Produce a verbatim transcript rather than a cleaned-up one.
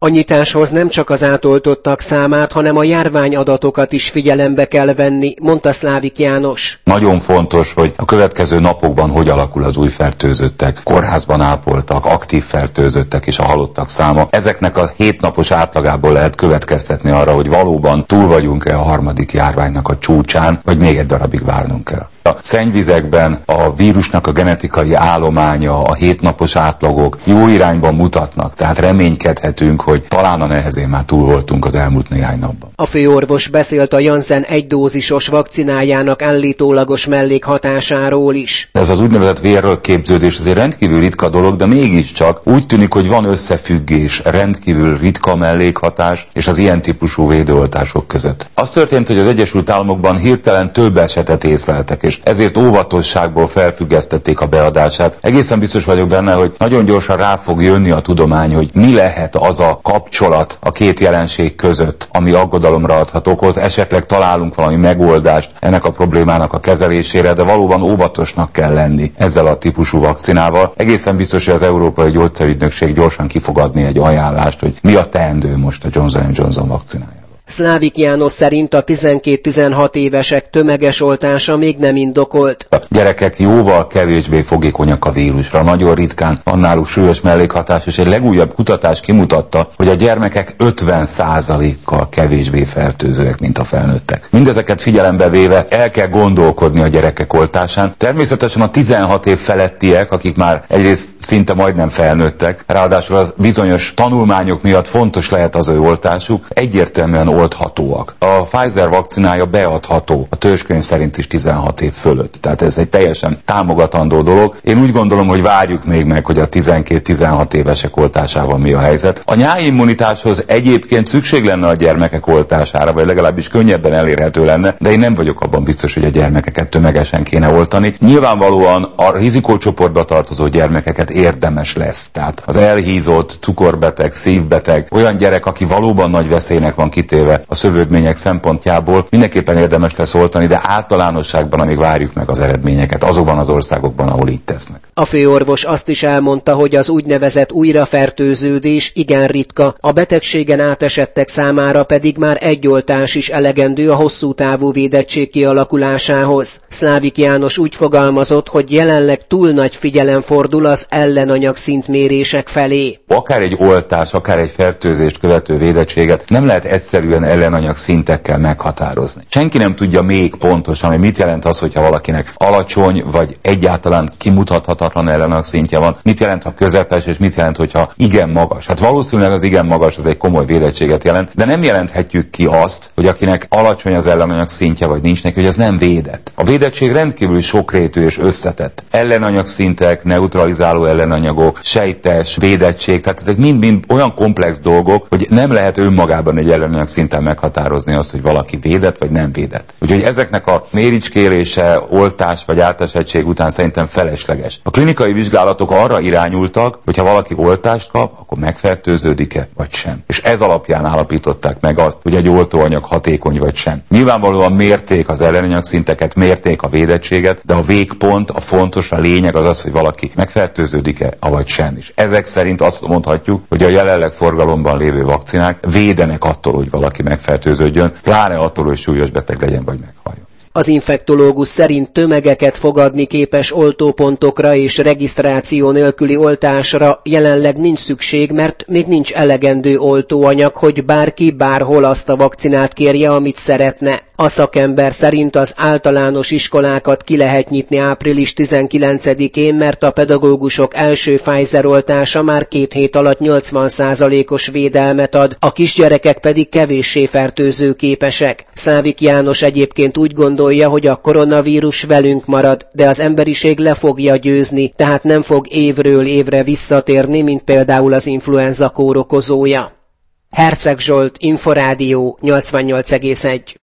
A nyitáshoz nem csak az átoltottak számát, hanem a járványadatokat is figyelembe kell venni, mondta Szlávik János. Nagyon fontos, hogy a következő napokban hogy alakul az új fertőzöttek, kórházban ápoltak, aktív fertőzöttek és a halottak száma. Ezeknek a hétnapos átlagából lehet következtetni arra, hogy valóban túl vagyunk-e a harmadik járványnak a csúcsán, vagy még egy darabig várnunk kell. A szennyvizekben a vírusnak a genetikai állománya, a hétnapos átlagok jó irányban mutatnak, tehát reménykedhetünk, hogy talán a nehezén már túl voltunk az elmúlt néhány napban. A főorvos beszélt a Janssen egydózisos vakcinájának állítólagos mellékhatásáról is. Ez az úgynevezett vérrögképződés azért rendkívül ritka dolog, de mégiscsak úgy tűnik, hogy van összefüggés, rendkívül ritka mellékhatás és az ilyen típusú védőoltások között. Az történt, hogy az Egyesült Államokban hirtelen több esetet észleltek, és ezért óvatosságból felfüggesztették a beadását. Egészen biztos vagyok benne, hogy nagyon gyorsan rá fog jönni a tudomány, hogy mi lehet az a kapcsolat a két jelenség között, ami aggodalomra adhat okot. Esetleg találunk valami megoldást ennek a problémának a kezelésére, de valóban óvatosnak kell lenni ezzel a típusú vakcinával. Egészen biztos, hogy az Európai Gyógyszerügynökség gyorsan ki fog adni egy ajánlást, hogy mi a teendő most a Johnson and Johnson vakcinája. Szlávik János szerint a tizenkét-tizenhat évesek tömeges oltása még nem indokolt. A gyerekek jóval kevésbé fogékonyak a vírusra, nagyon ritkán van náluk súlyos mellékhatás, és egy legújabb kutatás kimutatta, hogy a gyermekek ötven százalékkal kevésbé fertőzőek, mint a felnőttek. Mindezeket figyelembe véve el kell gondolkodni a gyerekek oltásán. Természetesen a tizenhat év felettiek, akik már egyrészt szinte majdnem felnőttek, ráadásul az bizonyos tanulmányok miatt fontos lehet az ő oltásuk, egyértelműen oldhatóak. A Pfizer vakcinája beadható a törzskönyv szerint is tizenhat év fölött. Tehát ez egy teljesen támogatandó dolog. Én úgy gondolom, hogy várjuk még meg, hogy a tizenkét-tizenhat évesek oltásával mi a helyzet. A nyáimmunitáshoz egyébként szükség lenne a gyermekek oltására, vagy legalábbis könnyebben elérhető lenne, de én nem vagyok abban biztos, hogy a gyermekeket tömegesen kéne oltani. Nyilvánvalóan a rizikócsoportba tartozó gyermekeket érdemes lesz. Tehát az elhízott, cukorbeteg, szívbeteg, olyan gyerek, aki valóban nagy veszélynek van kitéve a szövődmények szempontjából, mindenképpen érdemes lesz oltani, de általánosságban amíg várjuk meg az eredményeket azokban az országokban, ahol így tesznek. A főorvos azt is elmondta, hogy az úgynevezett újrafertőződés igen ritka, a betegségen átesettek számára pedig már egy oltás is elegendő a hosszú távú védettség kialakulásához. Szlávik János úgy fogalmazott, hogy jelenleg túl nagy figyelem fordul az ellenanyag szintmérések felé. Akár egy oltás, akár egy fertőzést követő védettséget nem lehet egyszerűen ellenanyag szintekkel meghatározni. Senki nem tudja még pontosan, hogy mit jelent az, hogyha valakinek alacsony vagy egyáltalán kimutathatatlan ellenanyag szintje van, mit jelent, ha közepes, és mit jelent, hogyha igen magas. Hát valószínűleg az igen magas az egy komoly védettséget jelent, de nem jelenthetjük ki azt, hogy akinek alacsony az ellenanyag szintje, vagy nincs neki, hogy ez nem védett. A védettség rendkívül sokrétű és összetett. Ellenanyag szintek, neutralizáló ellenanyagok, sejtes, védettség, tehát ezek mind-mind olyan komplex dolgok, hogy nem lehet önmagában egy ellenanyag szinten meghatározni azt, hogy valaki védett vagy nem védett. Úgyhogy ezeknek a méricskélése, oltás vagy átesettség után szerintem felesleges. A klinikai vizsgálatok arra irányultak, hogy ha valaki oltást kap, akkor megfertőződik-e vagy sem. És ez alapján állapították meg azt, hogy egy oltóanyag hatékony vagy sem. Nyilvánvalóan mérték az ellenanyag szinteket, mérték a védettséget, de a végpont, a fontos, a lényeg az az, hogy valaki megfertőződik-e, avagy sem. És ezek szerint azt mondhatjuk, hogy a jelenleg forgalomban lévő vakcinák védenek attól, hogy valaki megfertőződjön, pláne attól, hogy súlyos beteg legyen vagy meghaljon. Az infektológus szerint tömegeket fogadni képes oltópontokra és regisztráció nélküli oltásra jelenleg nincs szükség, mert még nincs elegendő oltóanyag, hogy bárki bárhol azt a vakcinát kérje, amit szeretne. A szakember szerint az általános iskolákat ki lehet nyitni április tizenkilencedikén, mert a pedagógusok első Pfizer oltása már két hét alatt nyolcvan százalékos védelmet ad, a kisgyerekek pedig kevéssé fertőzőképesek. Szlávik János egyébként úgy gondolja, hogy a koronavírus velünk marad, de az emberiség le fogja győzni, tehát nem fog évről évre visszatérni, mint például az influenza kórokozója. Herceg Zsolt, Inforádió nyolcvannyolc egész egy.